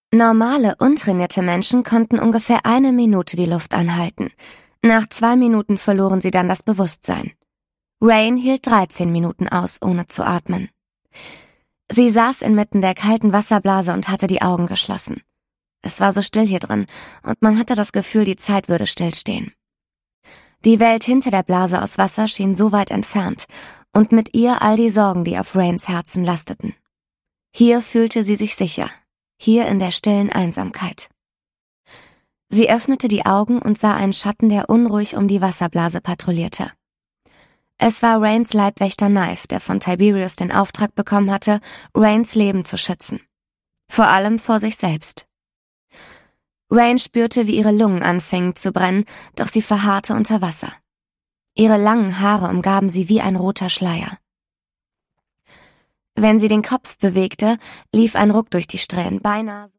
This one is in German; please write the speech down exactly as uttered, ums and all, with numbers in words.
Normale, untrainierte Menschen konnten ungefähr eine Minute die Luft anhalten. Nach zwei Minuten verloren sie dann das Bewusstsein. Rain hielt dreizehn Minuten aus, ohne zu atmen. Sie saß inmitten der kalten Wasserblase und hatte die Augen geschlossen. Es war so still hier drin, und man hatte das Gefühl, die Zeit würde stillstehen. Die Welt hinter der Blase aus Wasser schien so weit entfernt, und mit ihr all die Sorgen, die auf Rains Herzen lasteten. Hier fühlte sie sich sicher, hier in der stillen Einsamkeit. Sie öffnete die Augen und sah einen Schatten, der unruhig um die Wasserblase patrouillierte. Es war Rains Leibwächter Knife, der von Tiberius den Auftrag bekommen hatte, Rains Leben zu schützen. Vor allem vor sich selbst. Rain spürte, wie ihre Lungen anfingen zu brennen, doch sie verharrte unter Wasser. Ihre langen Haare umgaben sie wie ein roter Schleier. Wenn sie den Kopf bewegte, lief ein Ruck durch die Strähnen, beinahe